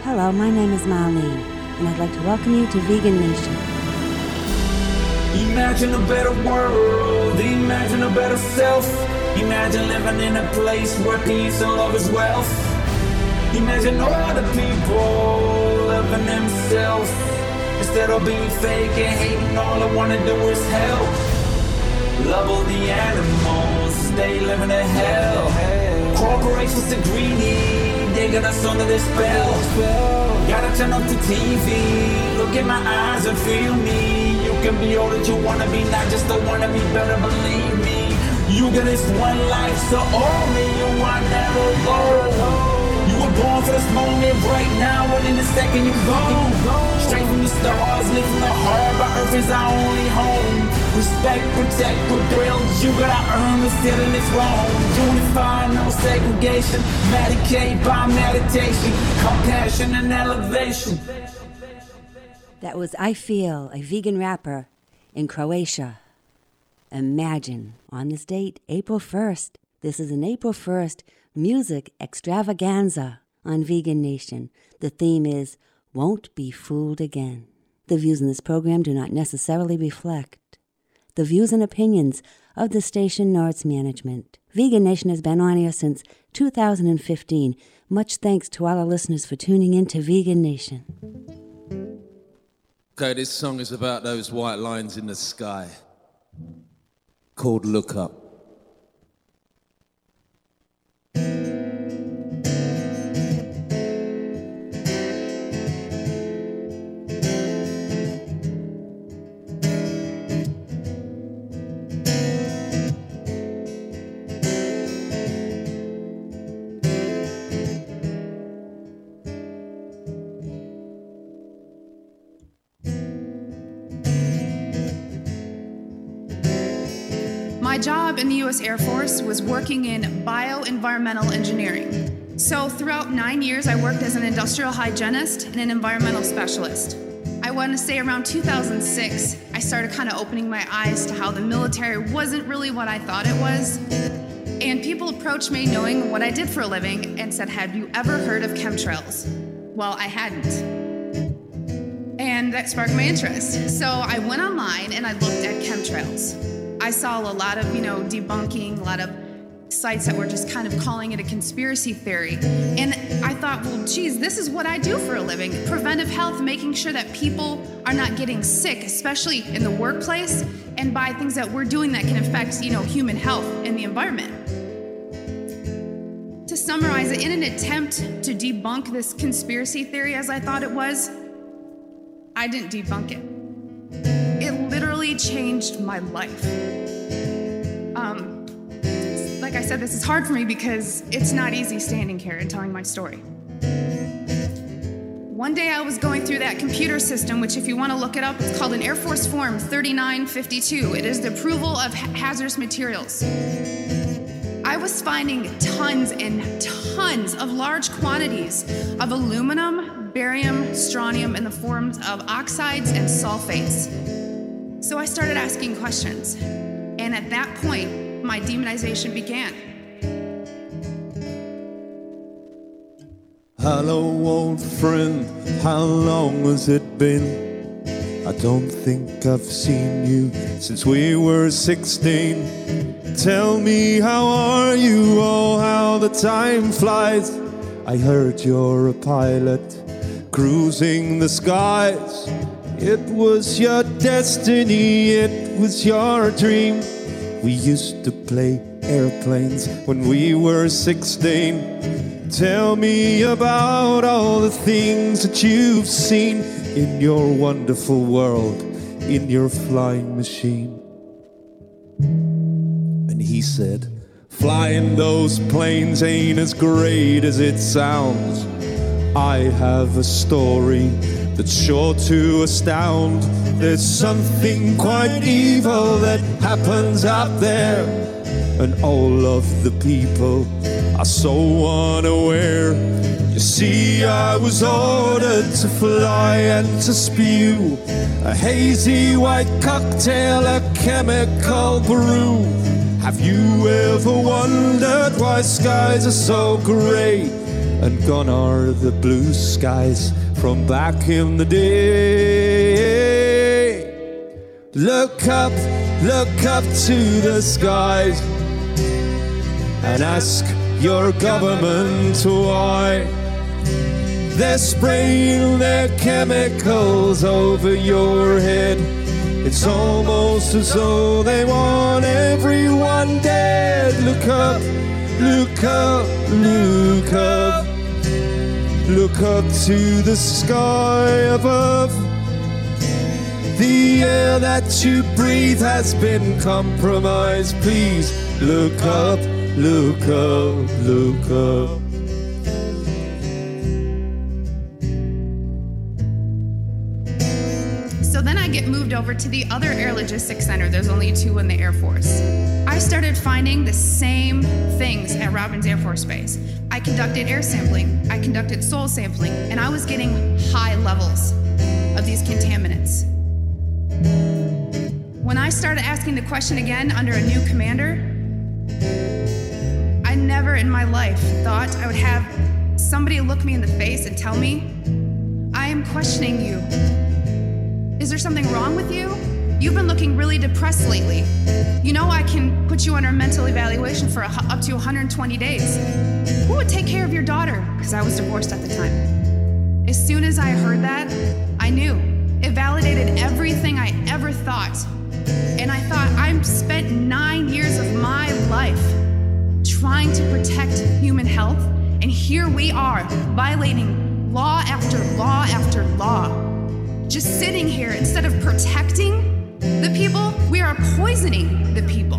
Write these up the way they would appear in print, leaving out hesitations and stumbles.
Hello, my name is Marlene, and I'd like to welcome you to Vegan Nation. Imagine a better world, imagine a better self. Imagine living in a place where peace and love is wealth. Imagine all the people loving themselves. Instead of being fake and hating, all I wanna do is help. Love all the animals, they living in hell. Corporations are greedy, they got us under their spell. Gotta turn up the TV, look in my eyes and feel me. You can be all that you wanna be, not just the wanna be better, believe me. You get this one life, so own me, you are never alone. You were born for this moment right now, and in a second you're gone. Straight from the stars, live from the heart, but earth is our only home. Respect, protect, with thrills, you gotta earn the stealing is wrong. Unify, no segregation, medicate by meditation, compassion and elevation. That was I Feel, a vegan rapper in Croatia. Imagine, on this date, April 1st. This is an April 1st music extravaganza on Vegan Nation. The theme is Won't Be Fooled Again. The views in this program do not necessarily reflect the views and opinions of the station nor its management. Vegan Nation has been on air since 2015. Much thanks to all our listeners for tuning in to Vegan Nation. Okay, this song is about those white lines in the sky, called Look Up. My job in the U.S. Air Force was working in bioenvironmental engineering. So throughout 9 years, I worked as an industrial hygienist and an environmental specialist. I want to say around 2006, I started kind of opening my eyes to how the military wasn't really what I thought it was. And people approached me knowing what I did for a living and said, have you ever heard of chemtrails? Well, I hadn't. And that sparked my interest. So I went online and I looked at chemtrails. I saw a lot of, debunking, a lot of sites that were just kind of calling it a conspiracy theory. And I thought, well, geez, this is what I do for a living. Preventive health, making sure that people are not getting sick, especially in the workplace, and by things that we're doing that can affect, human health and the environment. To summarize it, in an attempt to debunk this conspiracy theory as I thought it was, I didn't debunk it. It literally changed my life. Like I said, this is hard for me because it's not easy standing here and telling my story. One day I was going through that computer system, which if you want to look it up, it's called an Air Force Form 3952. It is the approval of hazardous materials. I was finding tons and tons of large quantities of aluminum, barium, strontium in the forms of oxides and sulfates. So I started asking questions. And at that point, my demonization began. Hello, old friend, how long has it been? I don't think I've seen you since we were 16. Tell me, how are you? Oh, how the time flies. I heard you're a pilot, cruising the skies. It was your destiny, it was your dream. We used to play airplanes when we were 16. Tell me about all the things that you've seen in your wonderful world, in your flying machine. And he said, flying those planes ain't as great as it sounds. I have a story that's sure to astound. There's something quite evil that happens out there, and all of the people are so unaware. You see, I was ordered to fly and to spew a hazy white cocktail, a chemical brew. Have you ever wondered why skies are so grey and gone are the blue skies from back in the day. Look up to the skies and ask your government why they're spraying their chemicals over your head. It's almost as though they want everyone dead. Look up, look up, look up. Look up to the sky above. The air that you breathe has been compromised. Please look up, look up, look up. So then I get moved over to the other Air Logistics Center. There's only 2 in the Air Force. I started finding the same things at Robins Air Force Base. I conducted air sampling, I conducted soil sampling, and I was getting high levels of these contaminants. When I started asking the question again under a new commander, I never in my life thought I would have somebody look me in the face and tell me, I am questioning you. Is there something wrong with you? You've been looking really depressed lately. You know I can put you under a mental evaluation for up to 120 days. Who would take care of your daughter? Because I was divorced at the time. As soon as I heard that, I knew. It validated everything I ever thought. And I thought, I've spent 9 years of my life trying to protect human health, and here we are, violating law after law after law. Just sitting here, instead of protecting the people, we are poisoning the people.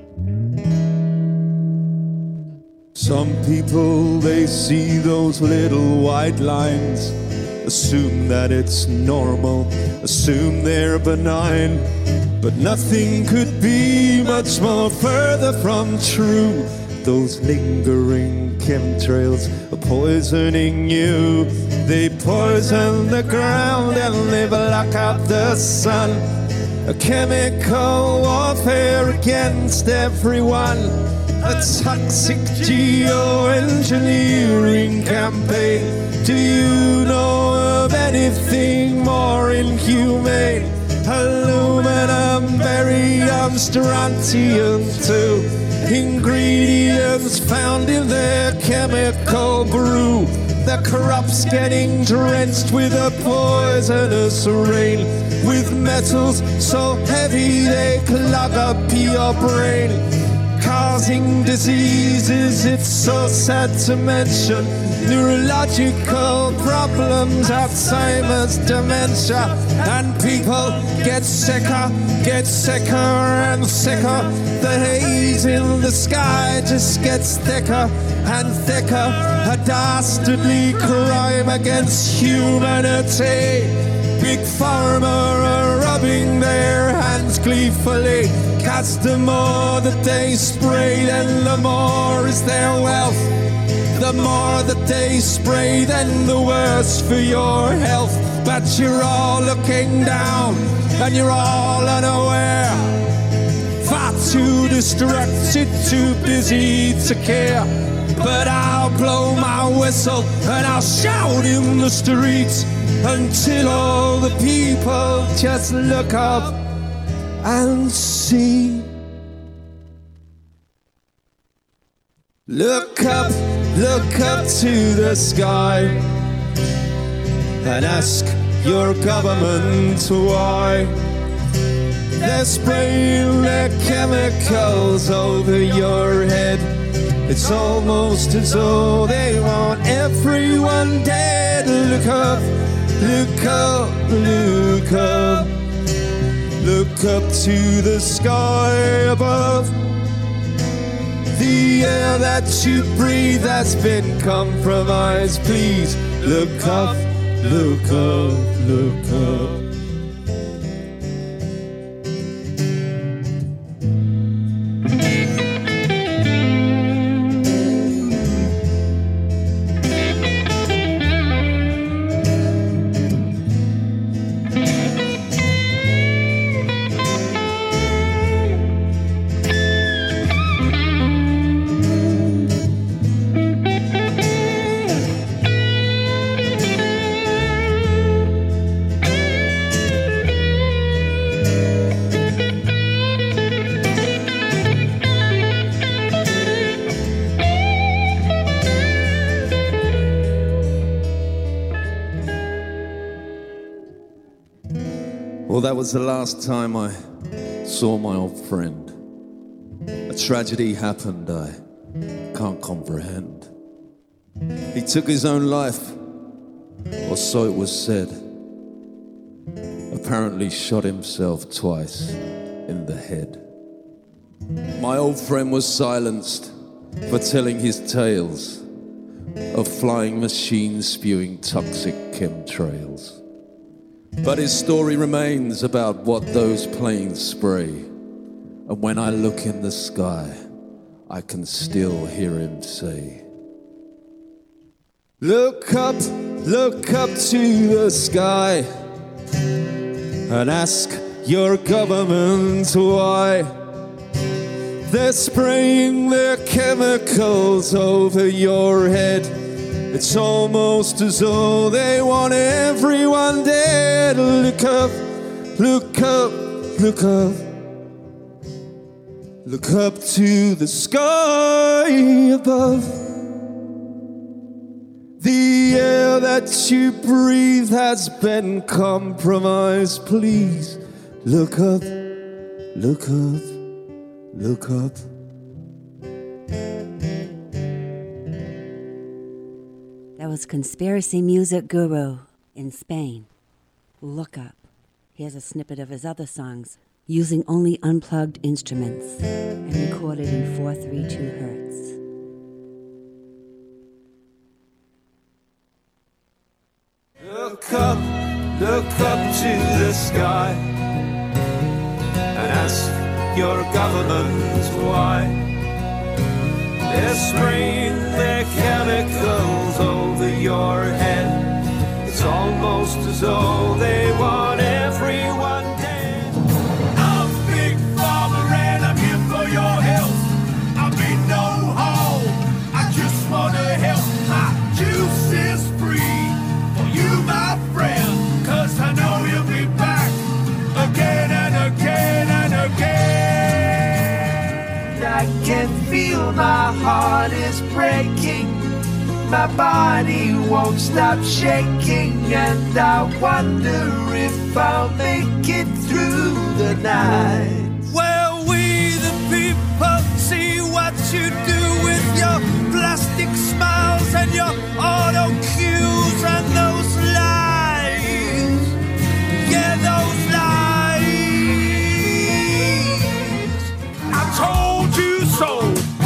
Some people, they see those little white lines, assume that it's normal, assume they're benign, but nothing could be much more further from true. Those lingering chemtrails are poisoning you. They poison the ground and they block out the sun. A chemical warfare against everyone. A toxic geoengineering campaign. Do you know of anything more inhumane? Aluminum, barium, strontium too. Ingredients found in their chemical brew. The crops getting drenched with a poisonous rain, with metals so heavy they clog up your brain, causing diseases it's so sad to mention. Neurological problems, Alzheimer's, dementia, and people get sicker and sicker. The haze in the sky just gets thicker and thicker. A dastardly crime against humanity. Big Pharma are rubbing their hands gleefully, 'cause the more that they spray, then the more is their wealth. The more that they spray, then the worse for your health. But you're all looking down, and you're all unaware. Far too distracted, too busy to care. But I'll blow my whistle, and I'll shout in the streets, until all the people just look up and see. Look up to the sky and ask your government why they're spraying their chemicals over your head. It's almost as though they want everyone dead. Look up, look up, look up. Look up to the sky above. The air that you breathe has been compromised. Please look up, look up, look up. Well, that was the last time I saw my old friend. A tragedy happened I can't comprehend. He took his own life, or so it was said. Apparently shot himself twice in the head. My old friend was silenced for telling his tales of flying machines spewing toxic chemtrails. But his story remains about what those planes spray. And when I look in the sky, I can still hear him say, look up to the sky and ask your government why they're spraying their chemicals over your head. It's almost as though they want everyone dead. Look up, look up, look up. Look up to the sky above. The air that you breathe has been compromised. Please look up, look up, look up. That was Conspiracy Music Guru in Spain. Look Up. Here's a snippet of his other songs, using only unplugged instruments and recorded in 432 hertz. Look up to the sky and ask your government why they're spraying their chemicals over your head. It's almost as though they want everyone dead. I'm Big Pharma and I'm here for your health. I mean no harm, I just wanna help. My juice is free for you, my friend, 'cause I know you'll be back again and again and again. I can feel my heart is breaking. My body won't stop shaking, and I wonder if I'll make it through the night. Well, we the people see what you do with your plastic smiles and your auto cues and those lies. Yeah, those lies. I told you so.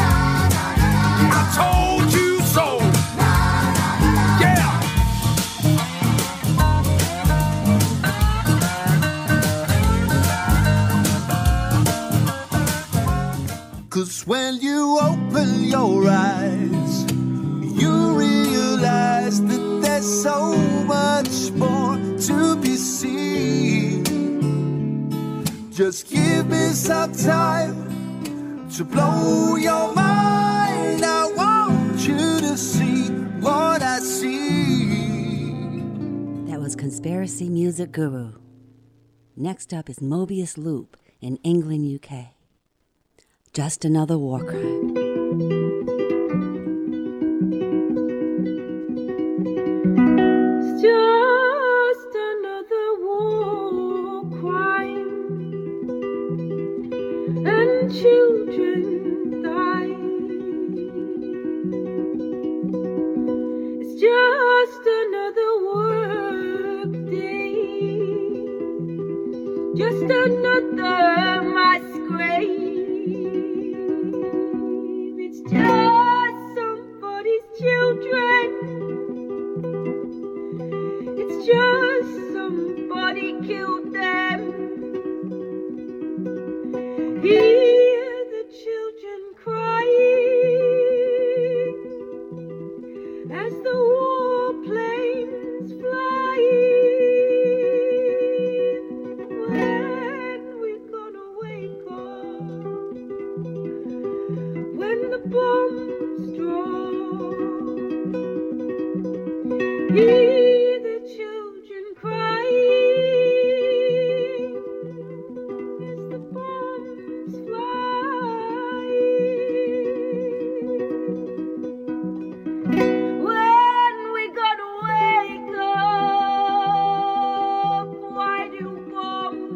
I told you so. Yeah. 'Cause when you open your eyes, you realize that there's so much more to be seen. Just give me some time to blow your mind. I want you to see what I see. That was Conspiracy Music Guru. Next up is Mobius Loop in England, UK. Just Another War Crime. It's just another war crime, and children die. It's just another work day, just another masquerade. It's just somebody's children. It's just somebody killed them. Hear the children crying as the warplanes flying. When we're gonna wake up, when the bombs drop, hear the children crying as the bombs fly. When we gonna wake up? Why do bombs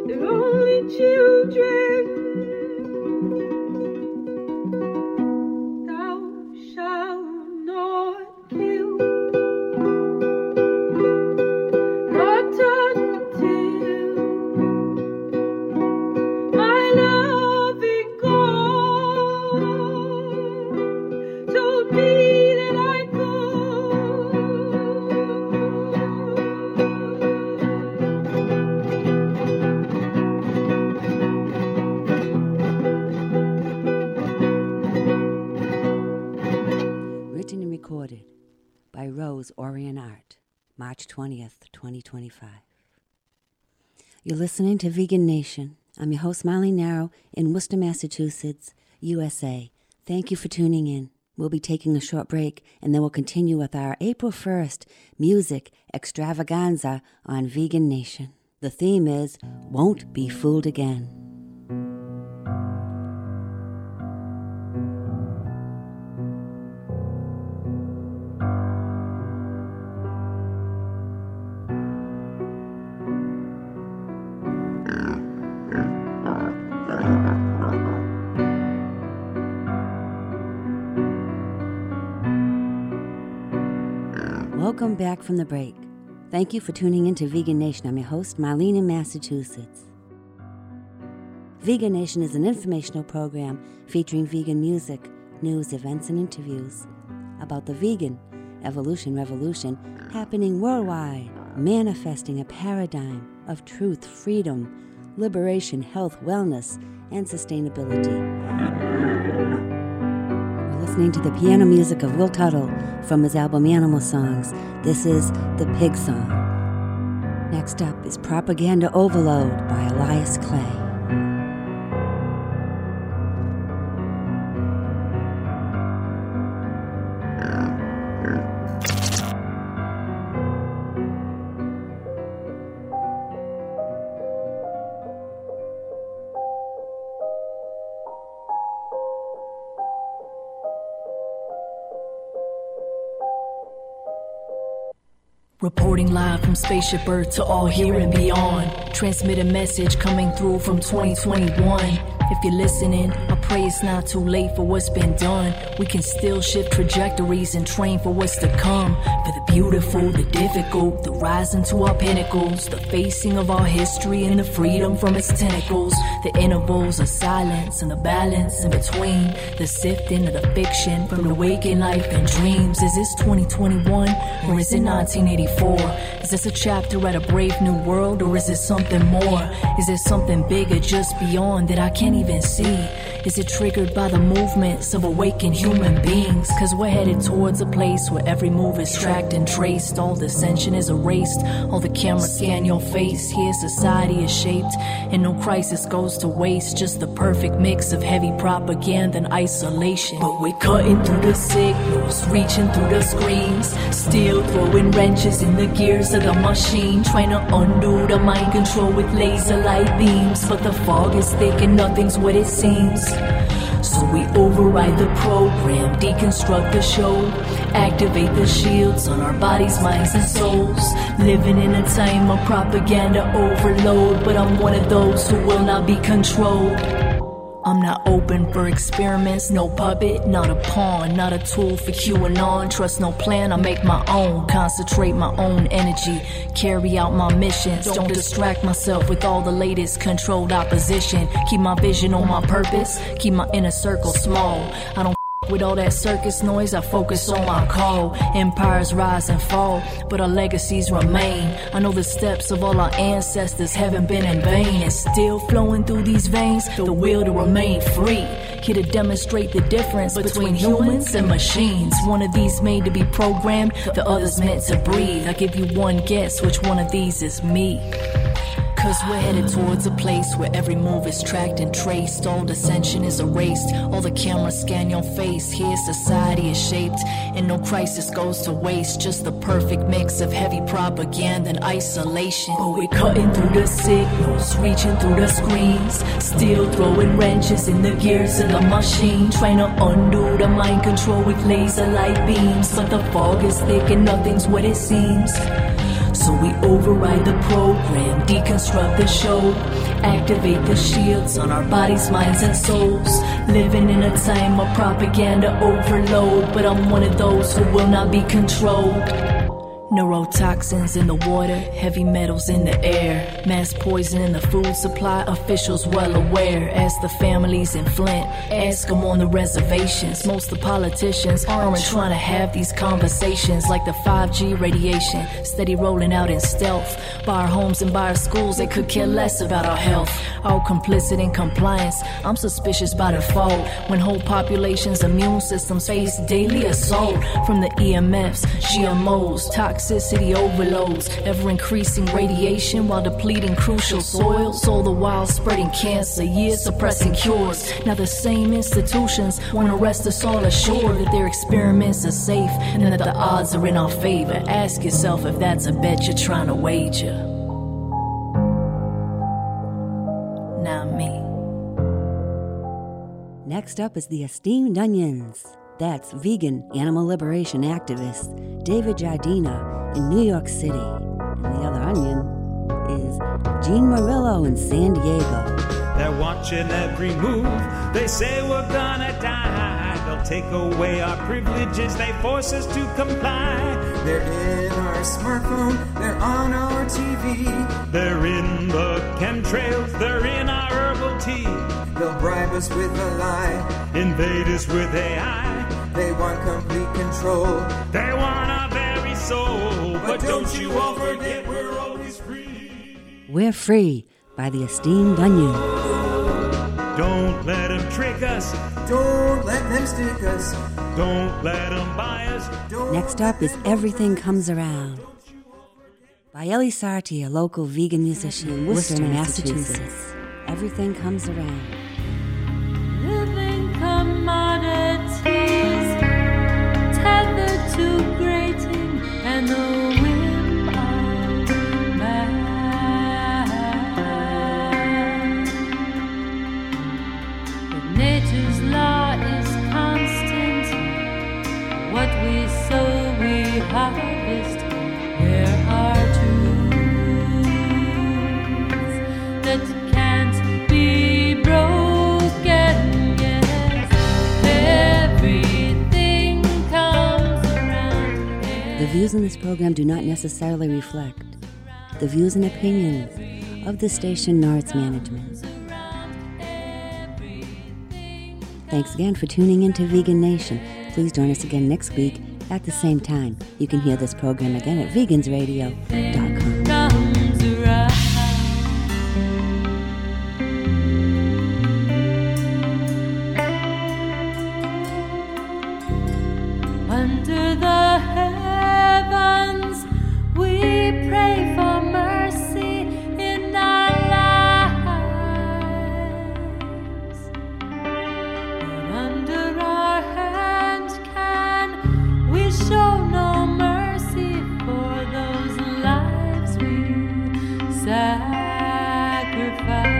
They're only children. Thou shalt not kill. Not until my loving God told me that I Written and recorded by Rose Orion Art, March 20th, 2025. You're listening to Vegan Nation. I'm your host, Marlene Narrow, in Worcester, Massachusetts, USA. Thank you for tuning in. We'll be taking a short break, and then we'll continue with our April 1st music extravaganza on Vegan Nation. The theme is Won't Be Fooled Again. Welcome back from the break. Thank you for tuning in to Vegan Nation. I'm your host, Marlene in Massachusetts. Vegan Nation is an informational program featuring vegan music, news, events, and interviews about the vegan evolution revolution happening worldwide, manifesting a paradigm of truth, freedom, liberation, health, wellness, and sustainability. Listening to the piano music of Will Tuttle from his album Animal Songs. This is The Pig Song. Next up is Propaganda Overload by Elias Clay. Reporting live from Spaceship Earth to all here and beyond. Transmit a message coming through from 2021. If you're listening, I pray it's not too late for what's been done. We can still shift trajectories and train for what's to come. For the beautiful, the difficult, the rising to our pinnacles, the facing of our history and the freedom from its tentacles. The intervals of silence and the balance in between. The sifting of the fiction from the waking life and dreams. Is this 2021 or is it 1984? Is this a chapter at a brave new world or is it something more? Is it something bigger just beyond that I can't even see? Is it triggered by the movements of awakened human beings? Cause we're headed towards a place where every move is tracked and traced. All dissension is erased. All the cameras scan your face. Here society is shaped and no crisis goes to waste. Just the perfect mix of heavy propaganda and isolation. But we're cutting through the signals, reaching through the screens, still throwing wrenches in the gears of the machine, trying to undo the mind control with laser light beams. But the fog is thick and nothing's what it seems. So we override the program, deconstruct the show, activate the shields on our bodies, minds, and souls. Living in a time of propaganda overload, but I'm one of those who will not be controlled. I'm not open for experiments, no puppet, not a pawn, not a tool for QAnon. Trust no plan, I make my own, concentrate my own energy, carry out my missions. Don't distract myself with all the latest controlled opposition. Keep my vision on my purpose, keep my inner circle small. I don't with all that circus noise, I focus on my call. Empires rise and fall, but our legacies remain. I know the steps of all our ancestors haven't been in vain. It's still flowing through these veins, the will to remain free. Here to demonstrate the difference between humans and machines. One of these made to be programmed, the other's meant to breathe. I give you one guess, which one of these is me? Cause we're headed towards a place where every move is tracked and traced. All dissension is erased, all the cameras scan your face. Here society is shaped and no crisis goes to waste. Just the perfect mix of heavy propaganda and isolation. But we're cutting through the signals, reaching through the screens, still throwing wrenches in the gears of the machine, trying to undo the mind control with laser light beams. But the fog is thick and nothing's what it seems. So we override the program, deconstruct the show, activate the shields on our bodies, minds, and souls. Living in a time of propaganda overload, but I'm one of those who will not be controlled. Neurotoxins in the water, heavy metals in the air, mass poison in the food supply, officials well aware. Ask the families in Flint, ask them on the reservations. Most of the politicians aren't trying to have these conversations, like the 5G radiation, steady rolling out in stealth. By our homes and by our schools, they could care less about our health. All complicit in compliance, I'm suspicious by default. When whole populations' immune systems face daily assault from the EMFs, GMOs, toxicity overloads, ever-increasing radiation while depleting crucial soils, all the while spreading cancer, years suppressing cures. Now the same institutions want to rest us all assured that their experiments are safe and that the odds are in our favor. Ask yourself if that's a bet you're trying to wager. Not me. Next up is the Esteemed Onions. That's vegan animal liberation activist David Jardina in New York City. And the other onion is Gene Murillo in San Diego. They're watching every move. They say we're gonna die. They'll take away our privileges. They force us to comply. They're in our smartphone. They're on our TV. They're in the chemtrails. They're in our herbal tea. They'll bribe us with a lie. Invade us with AI. They want complete control. They want our very soul. But don't you all forget we're always free. We're Free by the Esteemed Onion. Don't let them trick us. Don't let them stick us. Don't let them buy us. Next up is Everything Comes Around by Ellie Sarti, a local vegan musician in Worcester, Massachusetts. Everything Comes Around. Living commodities tethered to grating and the whim of man. But nature's law is constant. What we sow, we harvest. There are truths that can't be broken. Yes, everything comes around. The views in this program do not necessarily reflect the views and opinions of the station nor its management. Thanks again for tuning in to Vegan Nation. Please join us again next week at the same time. You can hear this program again at vegansradio.com. Comes around. Under the heavens, we pray for mercy in our lives. But under our hand, can we show no mercy for those lives we sacrifice?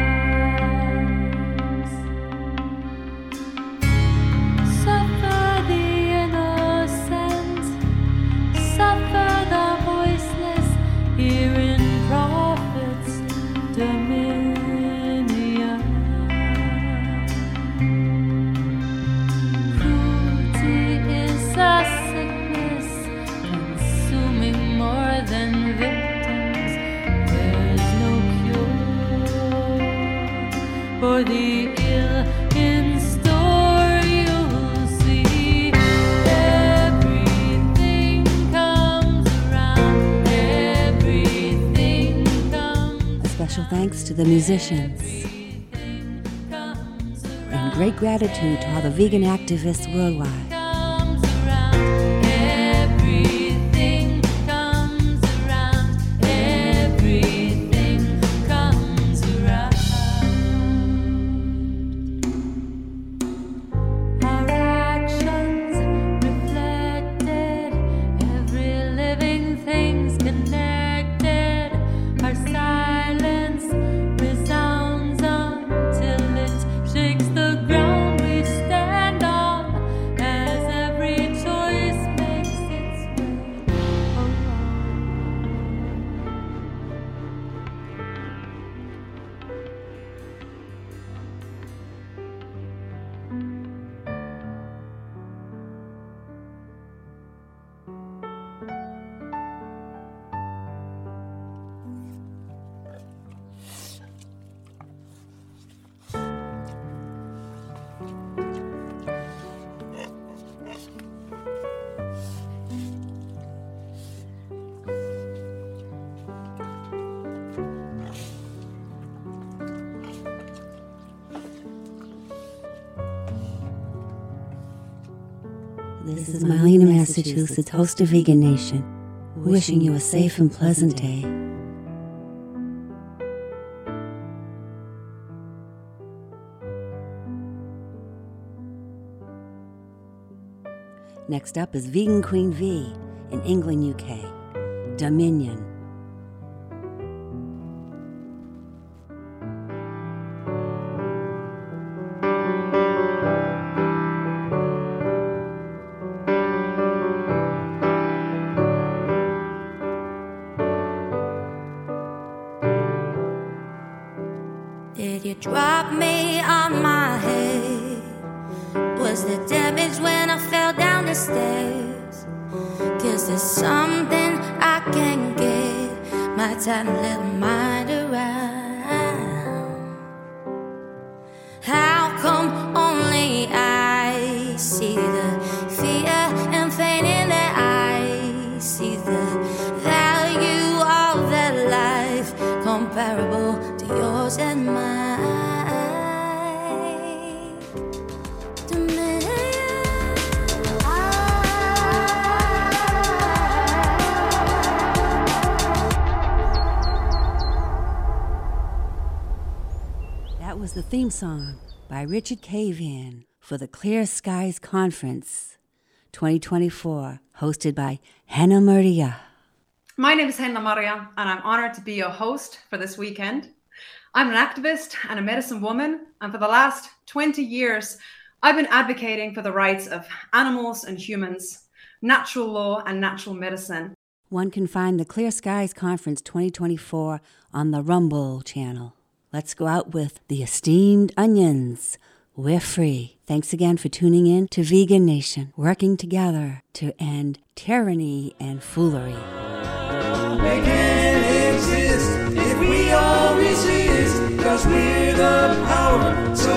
Suffer the innocent, suffer the voiceless, here in prophet's dominion. Cruelty is a sickness, consuming more than victims. There's no cure for the ill in store. You'll see everything comes around. Everything comes. A special thanks to the musicians and great gratitude to all the vegan activists worldwide. Comes around. Everything comes around. Everything comes around. Our actions reflected, every living thing's connected. Our silence resounds until it shakes the ground we stand on. And This is Marlena, Massachusetts, host of Vegan Nation, wishing you a safe and pleasant day. Next up is Vegan Queen V in England, UK, Dominion. Did you drop me on my head? Was the damage when I fell down the stairs? 'Cause there's something I can't get my tiny little mind around. How come only I see the fear and pain in their eyes? See the value of their life comparable to yours and mine. That was the theme song by Richard Cavan for the Clear Skies Conference 2024, hosted by Hannah Maria. My name is Hannah Maria, and I'm honored to be your host for this weekend. I'm an activist and a medicine woman, and for the last 20 years, I've been advocating for the rights of animals and humans, natural law and natural medicine. One can find the Clear Skies Conference 2024 on the Rumble channel. Let's go out with the Esteemed Onions. We're free. Thanks again for tuning in to Vegan Nation, working together to end tyranny and foolery. They can't exist if we all resist, 'cause we're the power. So